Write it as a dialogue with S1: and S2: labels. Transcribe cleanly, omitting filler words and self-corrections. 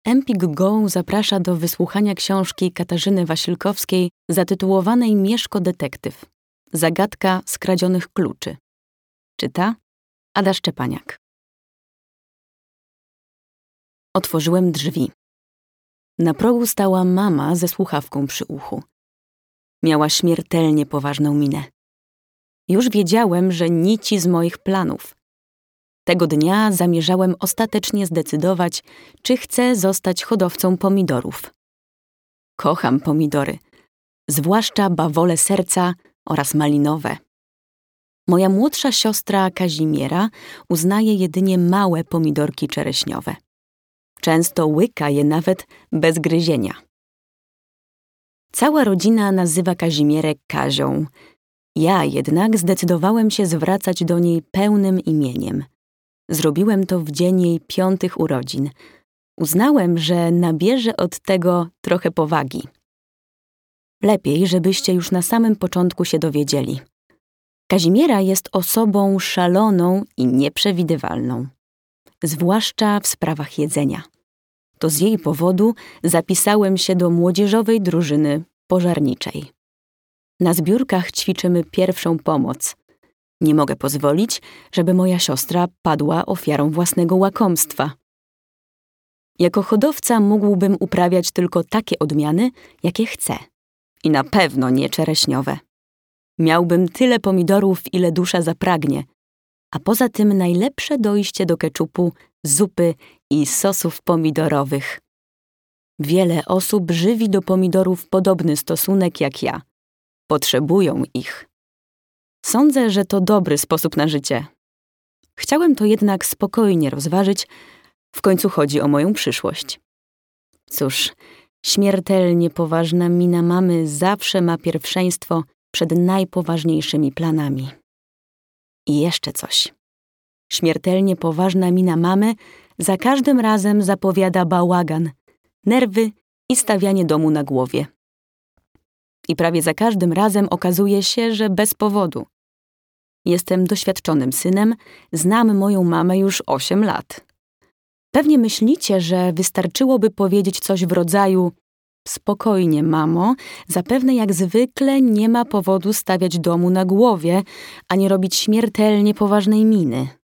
S1: Empik Go zaprasza do wysłuchania książki Katarzyny Wasilkowskiej zatytułowanej Mieszko detektyw. Zagadka skradzionych kluczy. Czyta Ada Szczepaniak. Otworzyłem drzwi. Na progu stała mama ze słuchawką przy uchu. Miała śmiertelnie poważną minę. Już wiedziałem, że nici z moich planów. Tego dnia zamierzałem ostatecznie zdecydować, czy chcę zostać hodowcą pomidorów. Kocham pomidory, zwłaszcza bawole serca oraz malinowe. Moja młodsza siostra Kazimiera uznaje jedynie małe pomidorki czereśniowe. Często łyka je nawet bez gryzienia. Cała rodzina nazywa Kazimierę Kazią. Ja jednak zdecydowałem się zwracać do niej pełnym imieniem. Zrobiłem to w dzień jej 5. urodzin. Uznałem, że nabierze od tego trochę powagi. Lepiej, żebyście już na samym początku się dowiedzieli. Kazimiera jest osobą szaloną i nieprzewidywalną. Zwłaszcza w sprawach jedzenia. To z jej powodu zapisałem się do młodzieżowej drużyny pożarniczej. Na zbiórkach ćwiczymy pierwszą pomoc. Nie mogę pozwolić, żeby moja siostra padła ofiarą własnego łakomstwa. Jako hodowca mógłbym uprawiać tylko takie odmiany, jakie chcę. I na pewno nie czereśniowe. Miałbym tyle pomidorów, ile dusza zapragnie, a poza tym najlepsze dojście do keczupu, zupy i sosów pomidorowych. Wiele osób żywi do pomidorów podobny stosunek jak ja. Potrzebują ich. Sądzę, że to dobry sposób na życie. Chciałem to jednak spokojnie rozważyć, w końcu chodzi o moją przyszłość. Cóż, śmiertelnie poważna mina mamy zawsze ma pierwszeństwo przed najpoważniejszymi planami. I jeszcze coś. Śmiertelnie poważna mina mamy za każdym razem zapowiada bałagan, nerwy i stawianie domu na głowie. I prawie za każdym razem okazuje się, że bez powodu. Jestem doświadczonym synem, znam moją mamę już 8 lat. Pewnie myślicie, że wystarczyłoby powiedzieć coś w rodzaju: spokojnie, mamo, zapewne jak zwykle nie ma powodu stawiać domu na głowie, ani robić śmiertelnie poważnej miny.